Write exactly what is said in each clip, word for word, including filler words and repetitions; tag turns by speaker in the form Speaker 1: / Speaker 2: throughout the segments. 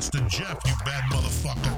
Speaker 1: Rasta Jeff, you bad motherfucker.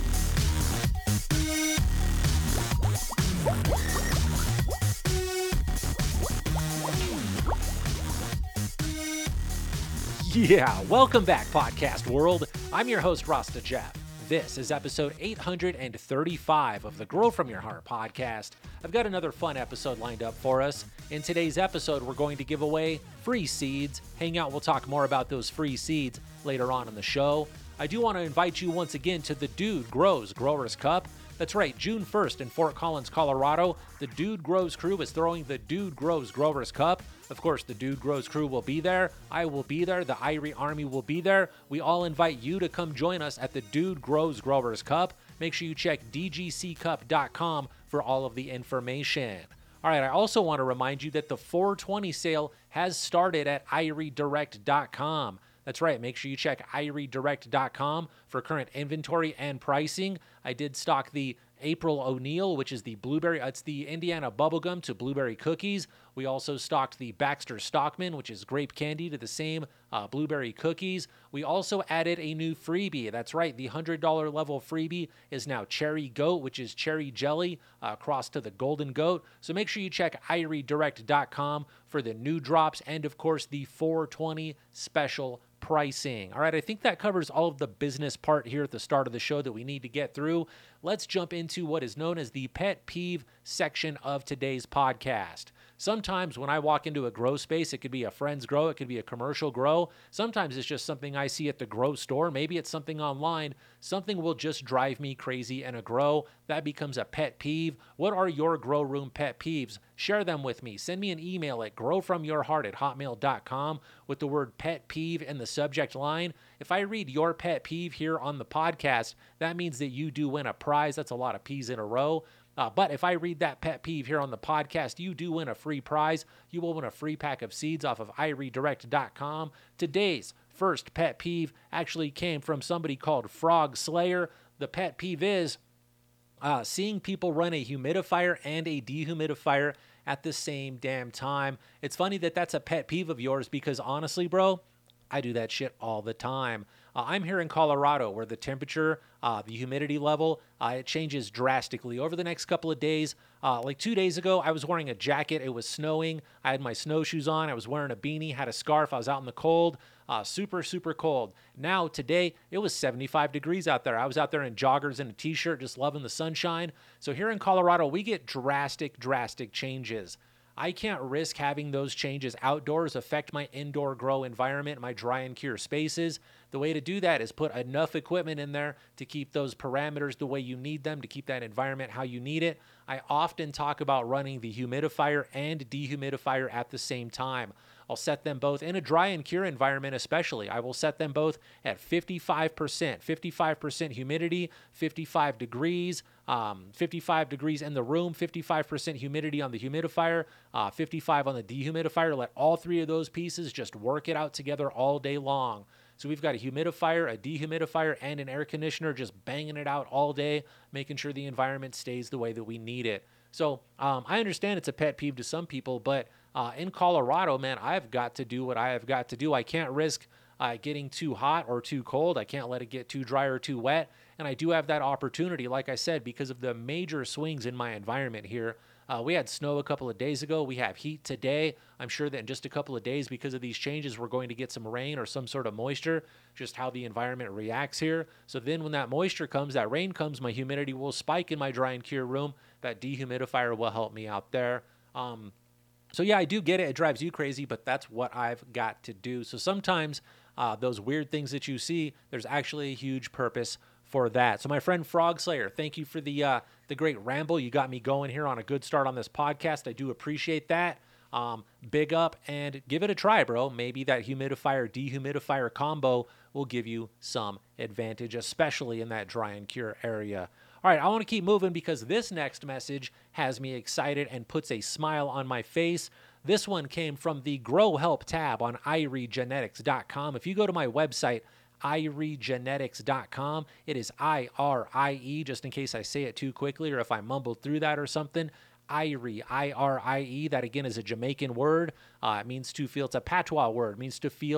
Speaker 2: Yeah, welcome back, podcast world. I'm your host, Rasta Jeff. This is episode eight hundred thirty-five of the Grow From Your Heart podcast. I've got another fun episode lined up for us. In today's episode, we're going to give away free seeds. Hang out, we'll talk more about those free seeds later on in the show. I do want to invite you once again to the Dude Grows Growers Cup. That's right, June first in Fort Collins, Colorado, the Dude Grows crew is throwing the Dude Grows Growers Cup. Of course, the Dude Grows crew will be there. I will be there. The Irie Army will be there. We all invite you to come join us at the Dude Grows Growers Cup. Make sure you check d g c cup dot com for all of the information. All right, I also want to remind you that the four twenty sale has started at irie direct dot com. That's right. Make sure you check irie direct dot com for current inventory and pricing. I did stock the April O'Neil, which is the blueberry, it's the Indiana bubblegum to blueberry cookies. We also stocked the Baxter Stockman, which is grape candy to the same uh, blueberry cookies. We also added a new freebie. That's right. The one hundred dollars level freebie is now Cherry Goat, which is cherry jelly uh, crossed to the Golden Goat. So make sure you check irie direct dot com for the new drops and, of course, the four twenty special pricing. All right, I think that covers all of the business part here at the start of the show that we need to get through. Let's jump into what is known as the pet peeve section of today's podcast. Sometimes when I walk into a grow space, it could be a friend's grow, it could be a commercial grow. Sometimes it's just something I see at the grow store. Maybe it's something online. Something will just drive me crazy in a grow. That becomes a pet peeve. What are your grow room pet peeves? Share them with me. Send me an email at growfromyourheart at hotmail dot com with the word pet peeve in the subject line. If I read your pet peeve here on the podcast, that means that you do win a prize. That's a lot of peas in a row. Uh, but if I read that pet peeve here on the podcast, you do win a free prize. You will win a free pack of seeds off of irie direct dot com. Today's first pet peeve actually came from somebody called Frog Slayer. The pet peeve is uh, seeing people run a humidifier and a dehumidifier at the same damn time. It's funny that that's a pet peeve of yours because honestly, bro, I do that shit all the time. Uh, I'm here in Colorado where the temperature, uh, the humidity level, uh, it changes drastically. Over the next couple of days, uh, like two days ago, I was wearing a jacket. It was snowing. I had my snowshoes on. I was wearing a beanie, had a scarf. I was out in the cold, uh, super, super cold. Now, today, it was seventy-five degrees out there. I was out there in joggers and a t-shirt, just loving the sunshine. So here in Colorado, we get drastic, drastic changes. I can't risk having those changes outdoors affect my indoor grow environment, my dry and cure spaces. The way to do that is put enough equipment in there to keep those parameters the way you need them, to keep that environment how you need it. I often talk about running the humidifier and dehumidifier at the same time. I'll set them both in a dry and cure environment especially. I will set them both at fifty-five percent, fifty-five percent humidity, fifty-five degrees, um, fifty-five degrees in the room, fifty-five percent humidity on the humidifier, uh, fifty-five on the dehumidifier. Let all three of those pieces just work it out together all day long. So we've got a humidifier, a dehumidifier, and an air conditioner just banging it out all day, making sure the environment stays the way that we need it. So um, I understand it's a pet peeve to some people, but uh, in Colorado, man, I've got to do what I have got to do. I can't risk uh, getting too hot or too cold. I can't let it get too dry or too wet. And I do have that opportunity, like I said, because of the major swings in my environment here. Uh, we had snow a couple of days ago. We have heat today. I'm sure that in just a couple of days, because of these changes, we're going to get some rain or some sort of moisture, just how the environment reacts here. So then when that moisture comes, that rain comes, my humidity will spike in my dry and cure room. That dehumidifier will help me out there. Um, so yeah, I do get it. It drives you crazy, but that's what I've got to do. So sometimes uh, those weird things that you see, there's actually a huge purpose for that. So my friend Frog Slayer, thank you for the uh, the great ramble. You got me going here on a good start on this podcast. I do appreciate that. Um, big up and give it a try, bro. Maybe that humidifier dehumidifier combo will give you some advantage, especially in that dry and cure area. All right, I want to keep moving because this next message has me excited and puts a smile on my face. This one came from the Grow Help tab on irie genetics dot com. If you go to my website, irie genetics dot com, it is I R I E, just in case I say it too quickly or if I mumbled through that or something. Irie, I R I E, that again is a Jamaican word. Uh, it means to feel, it's a patois word, it means to feel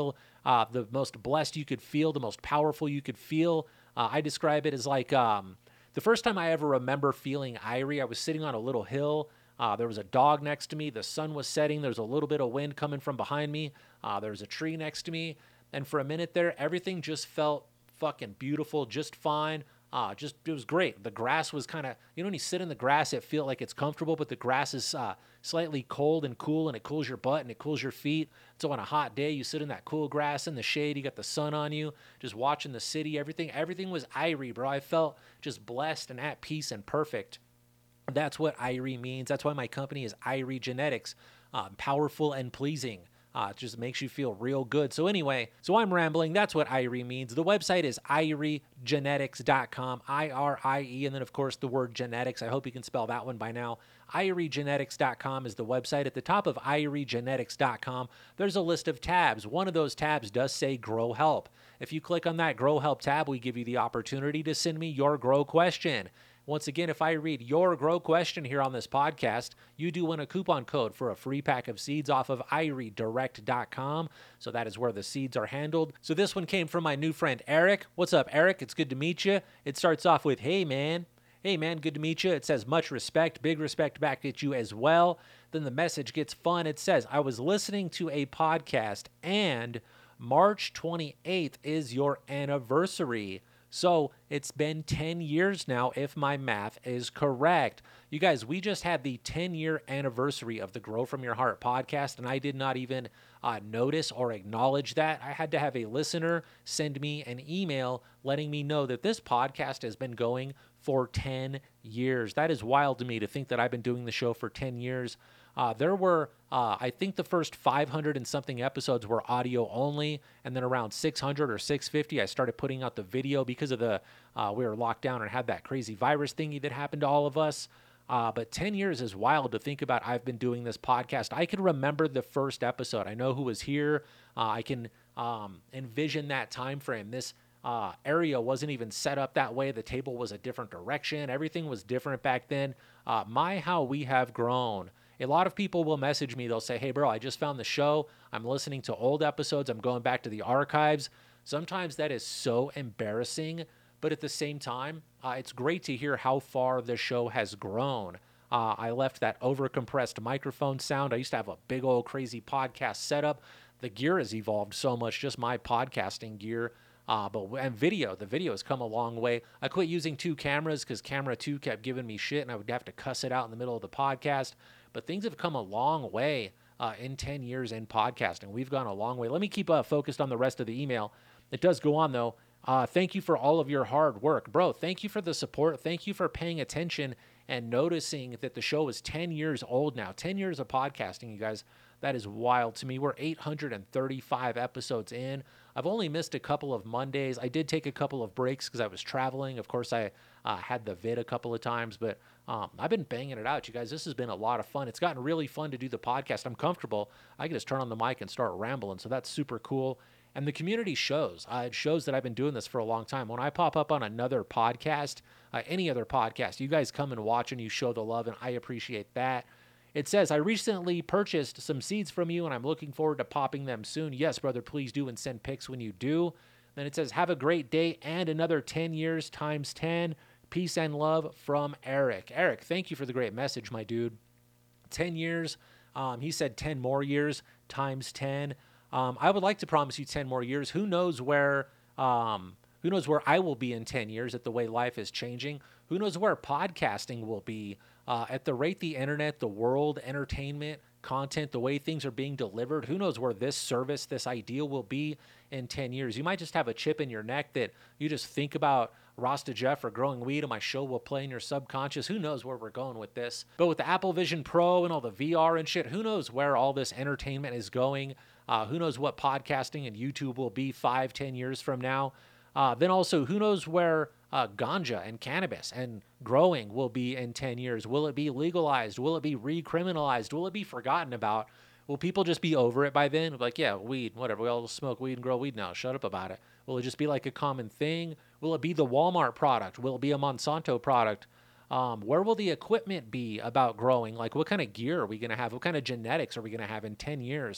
Speaker 2: uh, the most blessed you could feel, the most powerful you could feel. Uh, I describe it as like um, the first time I ever remember feeling Irie, I was sitting on a little hill. Uh, there was a dog next to me. The sun was setting. There was a little bit of wind coming from behind me. Uh, there was a tree next to me. And for a minute there, everything just felt fucking beautiful, just fine. Uh, just, it was great. The grass was kind of, you know, when you sit in the grass, it feels like it's comfortable, but the grass is uh, slightly cold and cool, and it cools your butt and it cools your feet. So on a hot day, you sit in that cool grass in the shade, you got the sun on you, just watching the city, everything, everything was Irie, bro. I felt just blessed and at peace and perfect. That's what Irie means. That's why my company is Irie Genetics, uh, powerful and pleasing. Uh, it just makes you feel real good. So anyway, so I'm rambling. That's what Irie means. The website is irie genetics dot com, I R I E, and then, of course, the word genetics. I hope you can spell that one by now. irie genetics dot com is the website. At the top of irie genetics dot com, there's a list of tabs. One of those tabs does say Grow Help. If you click on that Grow Help tab, we give you the opportunity to send me your grow question. Once again, if I read your grow question here on this podcast, you do win a coupon code for a free pack of seeds off of irie direct dot com. So that is where the seeds are handled. So this one came from my new friend, Eric. What's up, Eric? It's good to meet you. It starts off with, hey, man. Hey, man, good to meet you. It says, much respect, big respect back at you as well. Then the message gets fun. It says, I was listening to a podcast and March twenty-eighth is your anniversary. So it's been ten years now, if my math is correct. You guys, we just had the ten-year anniversary of the Grow From Your Heart podcast, and I did not even uh, notice or acknowledge that. I had to have a listener send me an email letting me know that this podcast has been going for ten years. That is wild to me to think that I've been doing the show for ten years. Uh, there were, uh, I think the first five hundred and something episodes were audio only, and then around six hundred or six fifty, I started putting out the video because of the, uh, we were locked down and had that crazy virus thingy that happened to all of us. Uh, but ten years is wild to think about. I've been doing this podcast. I can remember the first episode. I know who was here. Uh, I can um, envision that time frame. This uh, area wasn't even set up that way. The table was a different direction. Everything was different back then. Uh, my, how we have grown. A lot of people will message me. They'll say, hey, bro, I just found the show. I'm listening to old episodes. I'm going back to the archives. Sometimes that is so embarrassing. But at the same time, uh, it's great to hear how far the show has grown. Uh, I left that overcompressed microphone sound. I used to have a big old crazy podcast setup. The gear has evolved so much, just my podcasting gear. Uh, but and video, the video has come a long way. I quit using two cameras because camera two kept giving me shit, and I would have to cuss it out in the middle of the podcast. But things have come a long way uh, in ten years in podcasting. We've gone a long way. Let me keep uh, focused on the rest of the email. It does go on, though. Uh, thank you for all of your hard work. Bro, thank you for the support. Thank you for paying attention and noticing that the show is ten years old now. ten years of podcasting, you guys. That is wild to me. We're eight hundred thirty-five episodes in. I've only missed a couple of Mondays. I did take a couple of breaks because I was traveling. Of course, I uh, had the vid a couple of times, but um, I've been banging it out, you guys. This has been a lot of fun. It's gotten really fun to do the podcast. I'm comfortable. I can just turn on the mic and start rambling, so that's super cool. And the community shows. Uh, it shows that I've been doing this for a long time. When I pop up on another podcast, uh, any other podcast, you guys come and watch and you show the love, and I appreciate that. It says, I recently purchased some seeds from you, and I'm looking forward to popping them soon. Yes, brother, please do, and send pics when you do. Then it says, have a great day and another ten years times ten. Peace and love from Eric. Eric, thank you for the great message, my dude. ten years. Um, he said ten more years times ten. Um, I would like to promise you ten more years. Who knows where um, who knows where I will be in ten years at the way life is changing? Who knows where podcasting will be uh, at the rate the internet, the world, entertainment, content, the way things are being delivered? Who knows where this service, this idea will be in ten years? You might just have a chip in your neck that you just think about Rasta Jeff or growing weed, and my show will play in your subconscious. Who knows where we're going with this? But with the Apple Vision Pro and all the V R and shit, who knows where all this entertainment is going? Uh, who knows what podcasting and YouTube will be five, ten years from now? Uh, then also, who knows where uh, ganja and cannabis and growing will be in ten years? Will it be legalized? Will it be recriminalized? Will it be forgotten about? Will people just be over it by then? Like, yeah, weed, whatever. We all smoke weed and grow weed now. Shut up about it. Will it just be like a common thing? Will it be the Walmart product? Will it be a Monsanto product? Um, where will the equipment be about growing? Like, what kind of gear are we going to have? What kind of genetics are we going to have in ten years?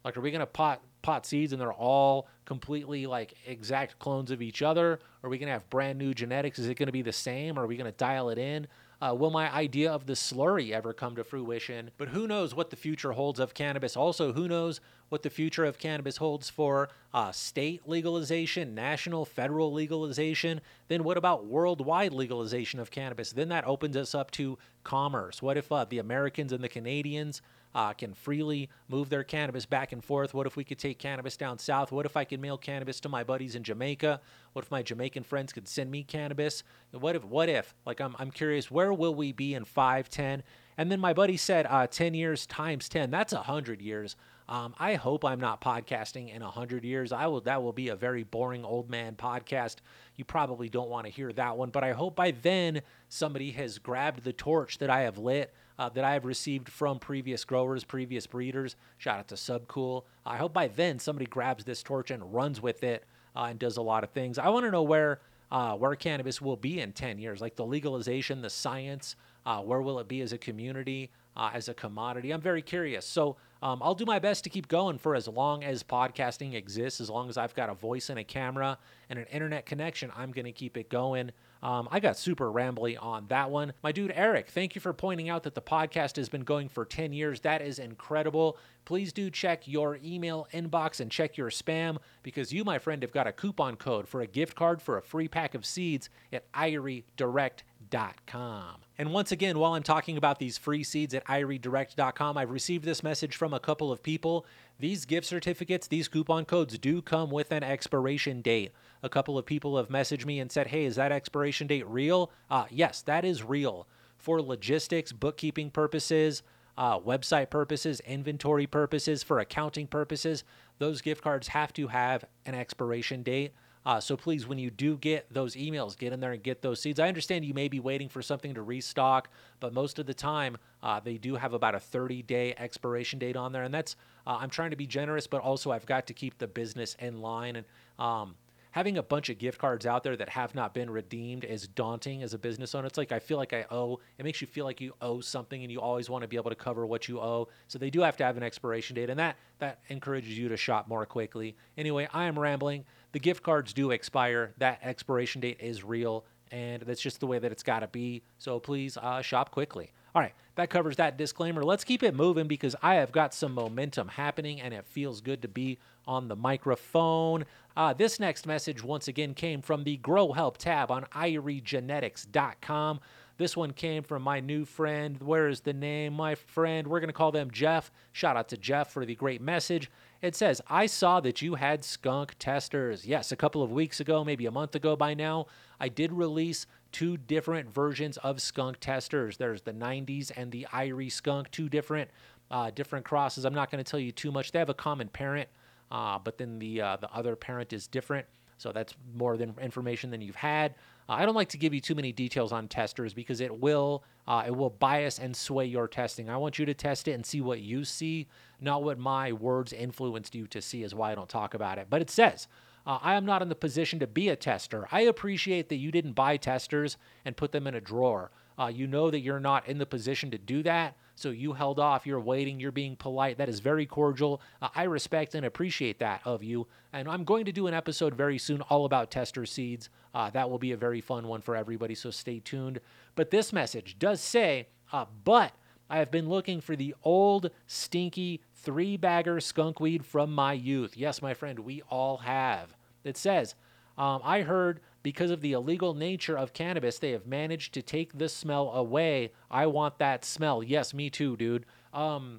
Speaker 2: Like, are we going to pot pot seeds and they're all completely like exact clones of each other? Are we going to have brand new genetics? Is it going to be the same? Are we going to dial it in? Uh, will my idea of the slurry ever come to fruition? But who knows what the future holds of cannabis? Also, who knows what the future of cannabis holds for uh, state legalization, national, federal legalization? Then what about worldwide legalization of cannabis? Then that opens us up to commerce. What if uh, the Americans and the Canadians Uh, can freely move their cannabis back and forth? What if we could take cannabis down south? What if I could mail cannabis to my buddies in Jamaica? What if my Jamaican friends could send me cannabis? What if, what if, like, I'm, I'm curious, where will we be in five, ten? And then my buddy said, uh, ten years times ten, that's a hundred years. Um, I hope I'm not podcasting in a hundred years. I will, that will be a very boring old man podcast. You probably don't want to hear that one, but I hope by then somebody has grabbed the torch that I have lit, Uh, that I have received from previous growers, previous breeders. Shout out to Subcool. I hope by then somebody grabs this torch and runs with it uh, and does a lot of things. I want to know where uh, where cannabis will be in ten years, like the legalization, the science. Uh, where will it be as a community, uh, as a commodity? I'm very curious. So um, I'll do my best to keep going for as long as podcasting exists, as long as I've got a voice and a camera and an internet connection. I'm going to keep it going. Um, I got super rambly on that one. My dude, Eric, thank you for pointing out that the podcast has been going for ten years. That is incredible. Please do check your email inbox and check your spam, because you, my friend, have got a coupon code for a gift card for a free pack of seeds at irie direct dot com. And once again, while I'm talking about these free seeds at irie direct dot com, I've received this message from a couple of people. These gift certificates, these coupon codes do come with an expiration date. A couple of people have messaged me and said, hey, is that expiration date real? Uh, yes, that is real. For logistics, bookkeeping purposes, uh, website purposes, inventory purposes, for accounting purposes, those gift cards have to have an expiration date. Uh, so please, when you do get those emails, get in there and get those seeds. I understand you may be waiting for something to restock, but most of the time, uh, they do have about a thirty-day expiration date on there. And that's, uh, I'm trying to be generous, but also I've got to keep the business in line. And um, having a bunch of gift cards out there that have not been redeemed is daunting as a business owner. It's like I feel like I owe. It makes you feel like you owe something, and you always want to be able to cover what you owe. So they do have to have an expiration date, and that that encourages you to shop more quickly. Anyway, I am rambling. The gift cards do expire. That expiration date is real, and that's just the way that it's got to be. So please uh, shop quickly. All right, that covers that disclaimer. Let's keep it moving, because I have got some momentum happening, and it feels good to be on the microphone. Uh, this next message, once again, came from the Grow Help tab on irie genetics dot com. This one came from my new friend. Where is the name? My friend. We're going to call them Jeff. Shout out to Jeff for the great message. It says, I saw that you had skunk testers. Yes, a couple of weeks ago, maybe a month ago by now, I did release two different versions of skunk testers. There's the nineties and the Irie skunk, two different uh, different crosses. I'm not going to tell you too much. They have a common parent, uh, but then the uh, the other parent is different. So that's more than information than you've had. Uh, I don't like to give you too many details on testers, because it will uh, it will bias and sway your testing. I want you to test it and see what you see, not what my words influenced you to see, is why I don't talk about it. But it says, uh, I am not in the position to be a tester. I appreciate that you didn't buy testers and put them in a drawer. Uh, you know that you're not in the position to do that, so you held off, you're waiting, you're being polite. That is very cordial. Uh, I respect and appreciate that of you, and I'm going to do an episode very soon all about tester seeds. Uh, that will be a very fun one for everybody, so stay tuned. But this message does say, uh, but I have been looking for the old, stinky, three-bagger skunk weed from my youth. Yes, my friend, we all have. It says, um, I heard because of the illegal nature of cannabis, they have managed to take the smell away. I want that smell. Yes, me too, dude. Um,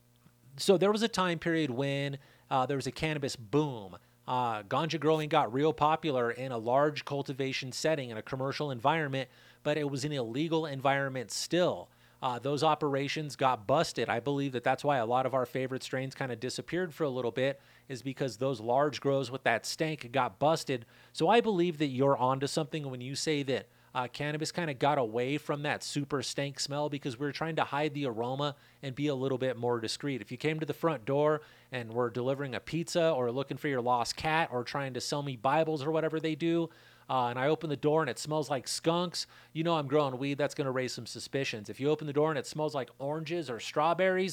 Speaker 2: so there was a time period when uh, there was a cannabis boom. Uh, ganja growing got real popular in a large cultivation setting in a commercial environment, but it was an illegal environment still. Uh, those operations got busted. I believe that that's why a lot of our favorite strains kind of disappeared for a little bit, is because those large grows with that stank got busted. So I believe that you're onto something when you say that uh, cannabis kind of got away from that super stank smell, because we were trying to hide the aroma and be a little bit more discreet. If you came to the front door and were delivering a pizza or looking for your lost cat or trying to sell me Bibles or whatever they do, Uh, and I open the door and it smells like skunks, you know I'm growing weed, that's going to raise some suspicions. If you open the door and it smells like oranges or strawberries,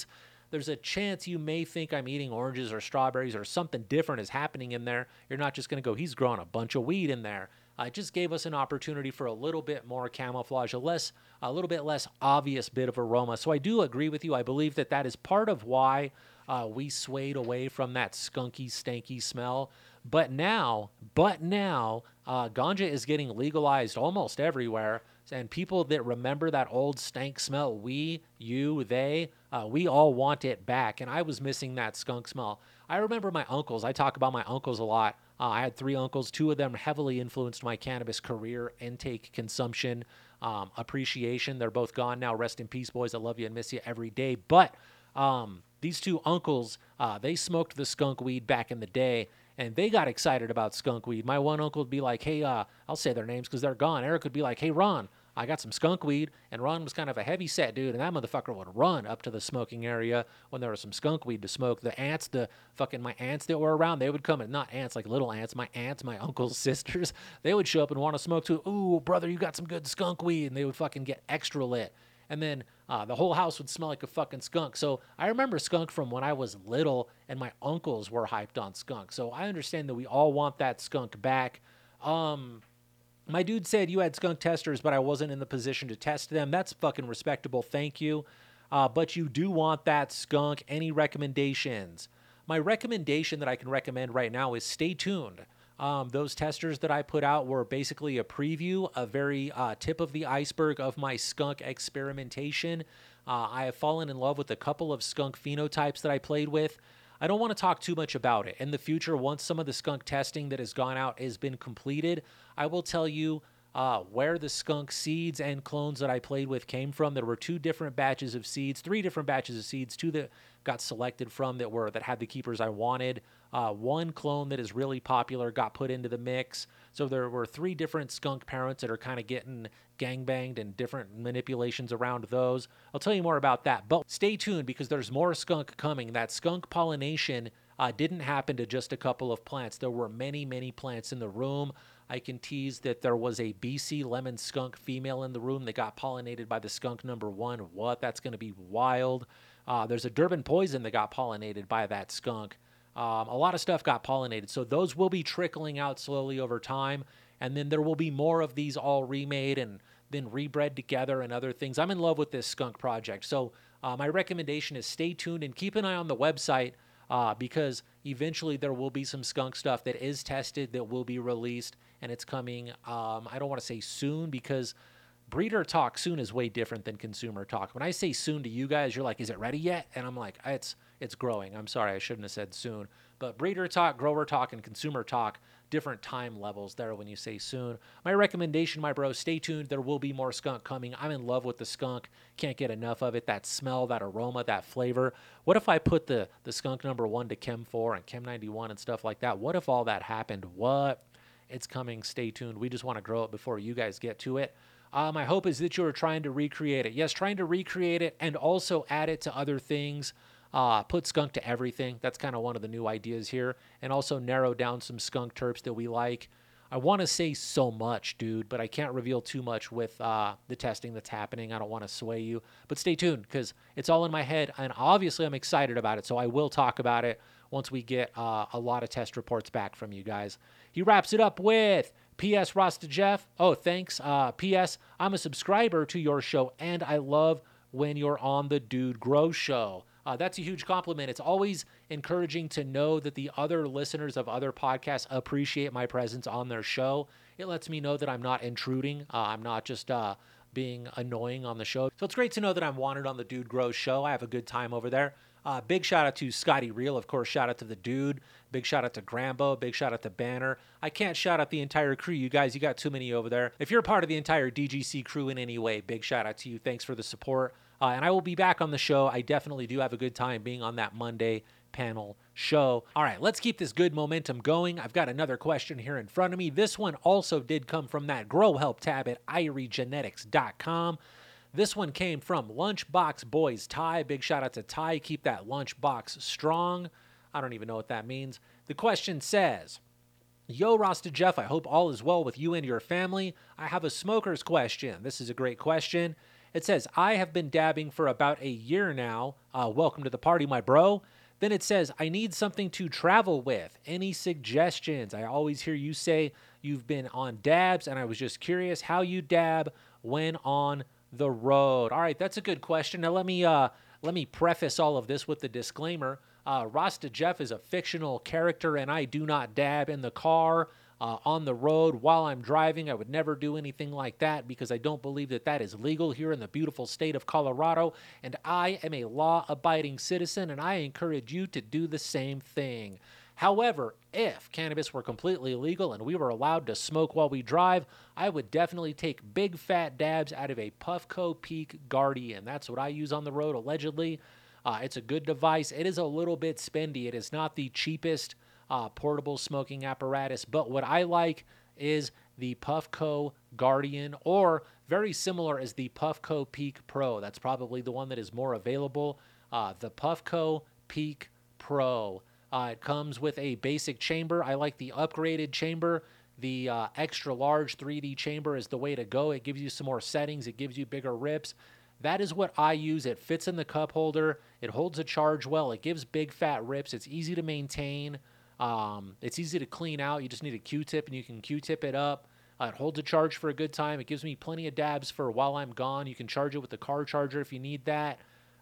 Speaker 2: there's a chance you may think I'm eating oranges or strawberries or something different is happening in there. You're not just going to go, he's growing a bunch of weed in there. Uh, it just gave us an opportunity for a little bit more camouflage, a less, a little bit less obvious bit of aroma. So I do agree with you. I believe that that is part of why uh, we swayed away from that skunky, stanky smell. But now, but now, uh, ganja is getting legalized almost everywhere. And people that remember that old stank smell, we, you, they, uh, we all want it back. And I was missing that skunk smell. I remember my uncles. I talk about my uncles a lot. Uh, I had three uncles. Two of them heavily influenced my cannabis career, intake, consumption, um, appreciation. They're both gone now. Rest in peace, boys. I love you and miss you every day. But um, these two uncles, uh, they smoked the skunk weed back in the day. And they got excited about skunk weed. My one uncle would be like, hey, uh, I'll say their names because they're gone. Eric would be like, hey, Ron, I got some skunk weed. And Ron was kind of a heavy set dude. And that motherfucker would run up to the smoking area when there was some skunk weed to smoke. The ants, the fucking my aunts that were around, they would come and not ants, like little ants, my aunts, my uncle's sisters, they would show up and want to smoke too. Ooh, brother, you got some good skunk weed. And they would fucking get extra lit. And then uh, the whole house would smell like a fucking skunk. So I remember skunk from when I was little, and my uncles were hyped on skunk. So I understand that we all want that skunk back. Um, my dude said you had skunk testers, but I wasn't in the position to test them. That's fucking respectable. Thank you. Uh, but you do want that skunk. Any recommendations? My recommendation that I can recommend right now is stay tuned. Um, those testers that I put out were basically a preview, a very uh, tip of the iceberg of my skunk experimentation. Uh, I have fallen in love with a couple of skunk phenotypes that I played with. I don't want to talk too much about it. In the future, once some of the skunk testing that has gone out has been completed, I will tell you uh, where the skunk seeds and clones that I played with came from. There were two different batches of seeds, three different batches of seeds, two that got selected from that were that had the keepers I wanted. Uh, one clone that is really popular got put into the mix. So there were three different skunk parents that are kind of getting gangbanged and different manipulations around those. I'll tell you more about that. But stay tuned because there's more skunk coming. That skunk pollination uh, didn't happen to just a couple of plants. There were many, many plants in the room. I can tease that there was a B C lemon skunk female in the room that got pollinated by the skunk number one. What? That's going to be wild. Uh, there's a Durban poison that got pollinated by that skunk. Um, a lot of stuff got pollinated. So those will be trickling out slowly over time. And then there will be more of these all remade and then rebred together and other things. I'm in love with this skunk project. So uh, my recommendation is stay tuned and keep an eye on the website uh, because eventually there will be some skunk stuff that is tested that will be released. And it's coming, um, I don't want to say soon because breeder talk soon is way different than consumer talk. When I say soon to you guys, you're like, is it ready yet? And I'm like, it's it's growing. I'm sorry, I shouldn't have said soon. But breeder talk, grower talk, and consumer talk, different time levels there when you say soon. My recommendation, my bro, stay tuned. There will be more skunk coming. I'm in love with the skunk. Can't get enough of it. That smell, that aroma, that flavor. What if I put the, the skunk number one to Chem four and Chem ninety-one and stuff like that? What if all that happened? What? It's coming. Stay tuned. We just want to grow it before you guys get to it. Uh, my hope is that you are trying to recreate it. Yes, trying to recreate it and also add it to other things. Uh, put skunk to everything. That's kind of one of the new ideas here. And also narrow down some skunk terps that we like. I want to say so much, dude, but I can't reveal too much with uh, the testing that's happening. I don't want to sway you. But stay tuned because it's all in my head. And obviously I'm excited about it. So I will talk about it once we get uh, a lot of test reports back from you guys. He wraps it up with P S Rasta Jeff. Oh, thanks. Uh, P S I'm a subscriber to your show, and I love when you're on the Dude Grow Show. Uh, that's a huge compliment. It's always encouraging to know that the other listeners of other podcasts appreciate my presence on their show. It lets me know that I'm not intruding. Uh, I'm not just uh, being annoying on the show. So it's great to know that I'm wanted on the Dude Grow Show. I have a good time over there. Uh, big shout out to Scotty Real, of course. Shout out to the Dude. Big shout out to Grambo. Big shout out to Banner. I can't shout out the entire crew. You guys, you got too many over there. If you're part of the entire D G C crew in any way, big shout out to you. Thanks for the support. Uh, and I will be back on the show. I definitely do have a good time being on that Monday panel show. All right, let's keep this good momentum going. I've got another question here in front of me. This one also did come from that Grow Help tab at irie genetics dot com. This one came from Lunchbox Boys Ty. Big shout out to Ty. Keep that lunchbox strong. I don't even know what that means. The question says, Yo, Rasta Jeff, I hope all is well with you and your family. I have a smoker's question. This is a great question. It says, I have been dabbing for about a year now. Uh, welcome to the party, my bro. Then it says, I need something to travel with. Any suggestions? I always hear you say you've been on dabs, and I was just curious how you dab when on the road. All right, that's a good question. Now let me uh, let me preface all of this with the disclaimer. Uh, Rasta Jeff is a fictional character, and I do not dab in the car, uh, on the road, while I'm driving. I would never do anything like that because I don't believe that that is legal here in the beautiful state of Colorado, and I am a law-abiding citizen, and I encourage you to do the same thing. However, if cannabis were completely legal and we were allowed to smoke while we drive, I would definitely take big fat dabs out of a Puffco Peak Guardian. That's what I use on the road, allegedly. Uh, it's a good device. It is a little bit spendy. It is not the cheapest uh, portable smoking apparatus, but what I like is the Puffco Guardian, or very similar as the Puffco Peak Pro. That's probably the one that is more available. Uh, the Puffco Peak Pro. Uh, it comes with a basic chamber. I like the upgraded chamber. The uh, extra large three D chamber is the way to go. It gives you some more settings. It gives you bigger rips. That is what I use. It fits in the cup holder. It holds a charge well. It gives big fat rips. It's easy to maintain. Um, it's easy to clean out. You just need a Q-tip and you can Q-tip it up. Uh, it holds a charge for a good time. It gives me plenty of dabs for while I'm gone. You can charge it with the car charger if you need that.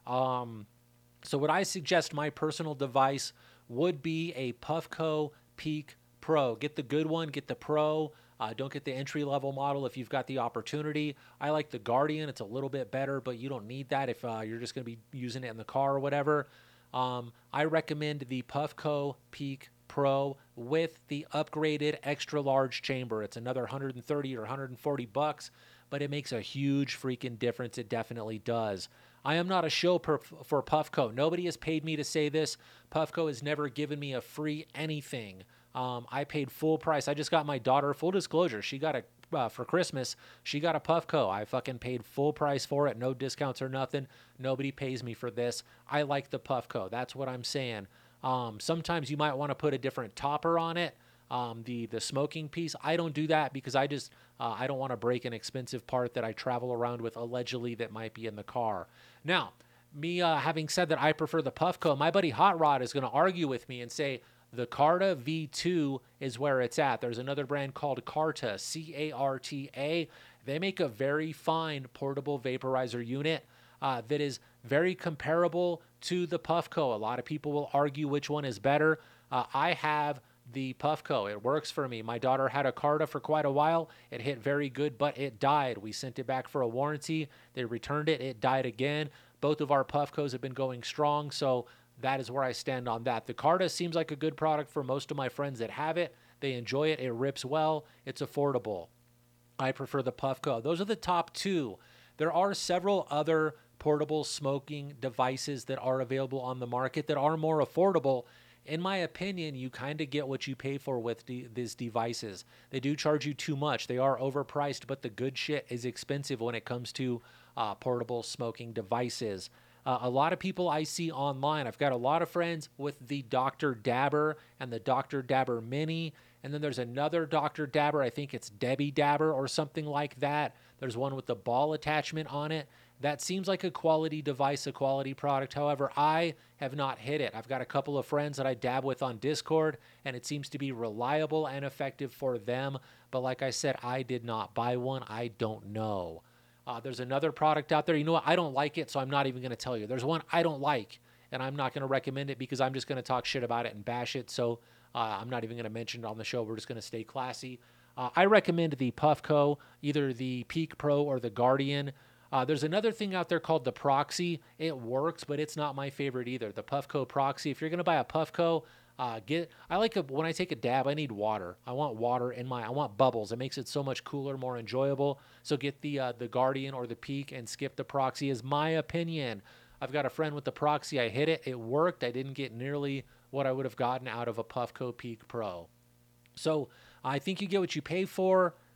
Speaker 2: Um, so what I suggest, my personal device would be a Puffco Peak Pro. Get the good one. Get the Pro. Uh, don't get the entry-level model if you've got the opportunity. I like the Guardian. It's a little bit better, but you don't need that if uh, you're just going to be using it in the car or whatever. Um, I recommend the Puffco Peak Pro with the upgraded extra-large chamber. It's another one hundred thirty or one hundred forty bucks, but it makes a huge freaking difference. It definitely does. I am not a show per, for Puffco. Nobody has paid me to say this. Puffco has never given me a free anything. Um, I paid full price. I just got my daughter, full disclosure, she got a, uh, for Christmas, she got a Puffco. I fucking paid full price for it. No discounts or nothing. Nobody pays me for this. I like the Puffco. That's what I'm saying. Um, sometimes you might want to put a different topper on it. Um, the, the smoking piece. I don't do that because I just, uh, I don't want to break an expensive part that I travel around with allegedly that might be in the car. Now, me uh, having said that I prefer the Puffco, my buddy Hot Rod is going to argue with me and say, the Carta V two is where it's at. There's another brand called Carta, C A R T A. They make a very fine portable vaporizer unit uh, that is very comparable to the Puffco. A lot of people will argue which one is better. Uh, I have the Puffco. It works for me. My daughter had a Carta for quite a while. It hit very good, but it died. We sent it back for a warranty. They returned it. It died again. Both of our Puffcos have been going strong, so that is where I stand on that. The Carta seems like a good product for most of my friends that have it. They enjoy it. It rips well. It's affordable. I prefer the Puffco. Those are the top two. There are several other portable smoking devices that are available on the market that are more affordable. In my opinion, you kind of get what you pay for with de- these devices. They do charge you too much. They are overpriced, but the good shit is expensive when it comes to uh, portable smoking devices. Uh, a lot of people I see online, I've got a lot of friends with the Doctor Dabber and the Doctor Dabber Mini, and then there's another Doctor Dabber, I think it's Debbie Dabber or something like that. There's one with the ball attachment on it. That seems like a quality device, a quality product. However, I have not hit it. I've got a couple of friends that I dab with on Discord, and it seems to be reliable and effective for them. But like I said, I did not buy one. I don't know. Uh, there's another product out there. You know what? I don't like it, so I'm not even going to tell you. There's one I don't like, and I'm not going to recommend it because I'm just going to talk shit about it and bash it. So uh, I'm not even going to mention it on the show. We're just going to stay classy. Uh, I recommend the Puffco, either the Peak Pro or the Guardian. Uh, there's another thing out there called the Proxy. It works, but it's not my favorite either. The Puffco Proxy. If you're going to buy a Puffco, uh, get. I like a, when I take a dab, I need water. I want water in my. I want bubbles. It makes it so much cooler, more enjoyable. So get the uh, the Guardian or the Peak and skip the Proxy. Is my opinion. I've got a friend with the Proxy. I hit it. It worked. I didn't get nearly what I would have gotten out of a Puffco Peak Pro. So I think you get what you pay for.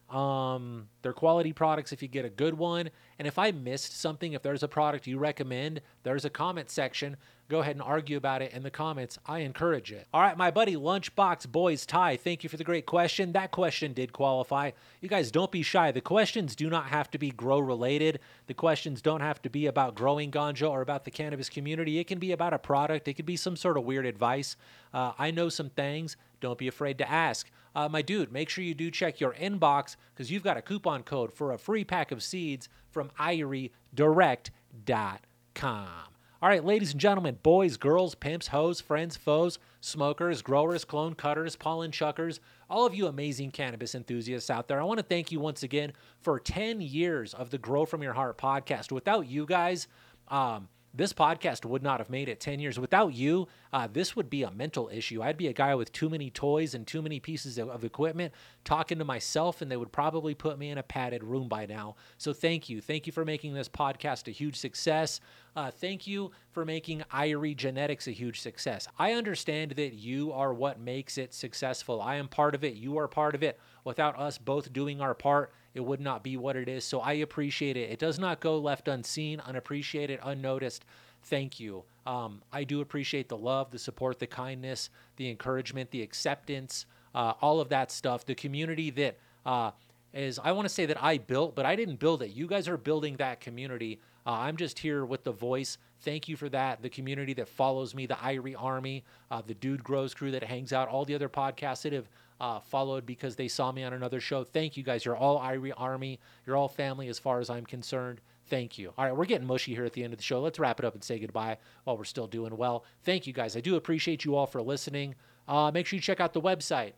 Speaker 2: Um, they're quality products if you get a good one. And if I missed something, if there's a product you recommend, there's a comment section. Go ahead and argue about it in the comments. I encourage it. All right, my buddy Lunchbox Boys Ty, thank you for the great question. That question did qualify. You guys don't be shy. The questions do not have to be grow related. The questions don't have to be about growing ganja or about the cannabis community. It can be about a product. It could be some sort of weird advice. Uh, I know some things. Don't be afraid to ask. Uh, my dude, make sure you do check your inbox because you've got a coupon code for a free pack of seeds from irie direct dot com. All right, ladies and gentlemen, boys, girls, pimps, hoes, friends, foes, smokers, growers, clone cutters, pollen chuckers, all of you amazing cannabis enthusiasts out there, I want to thank you once again for ten years of the Grow From Your Heart podcast. Without you guys, um, this podcast would not have made it ten years. Without you, uh, this would be a mental issue. I'd be a guy with too many toys and too many pieces of, of equipment talking to myself, and they would probably put me in a padded room by now. So thank you. Thank you for making this podcast a huge success. Uh, thank you for making Irie Genetics a huge success. I understand that you are what makes it successful. I am part of it. You are part of it. Without us both doing our part, it would not be what it is. So I appreciate it. It does not go left unseen, unappreciated, unnoticed. Thank you. Um, I do appreciate the love, the support, the kindness, the encouragement, the acceptance, uh, all of that stuff. The community that uh, is, I want to say that I built, but I didn't build it. You guys are building that community. Uh, I'm just here with the voice. Thank you for that. The community that follows me, the Irie Army, uh, the Dude Grows crew that hangs out, all the other podcasts that have uh, followed because they saw me on another show. Thank you guys. You're all Irie Army. You're all family as far as I'm concerned. Thank you. All right, we're getting mushy here at the end of the show. Let's wrap it up and say goodbye while we're still doing well. Thank you guys. I do appreciate you all for listening. Uh, make sure you check out the website,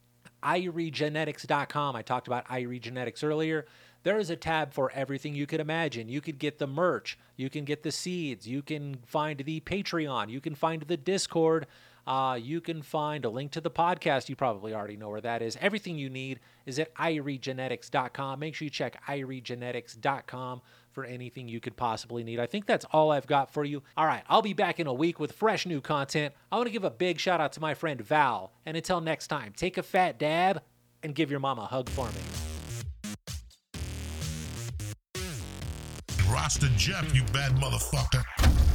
Speaker 2: irie genetics dot com. I talked about Irie Genetics earlier. There is a tab for everything you could imagine. You could get the merch. You can get the seeds. You can find the Patreon. You can find the Discord. Uh, you can find a link to the podcast. You probably already know where that is. Everything you need is at irie genetics dot com. Make sure you check irie genetics dot com for anything you could possibly need. I think that's all I've got for you. All right, I'll be back in a week with fresh new content. I want to give a big shout out to my friend Val. And until next time, take a fat dab and give your mama a hug for me.
Speaker 1: Rasta Jeff, you bad motherfucker.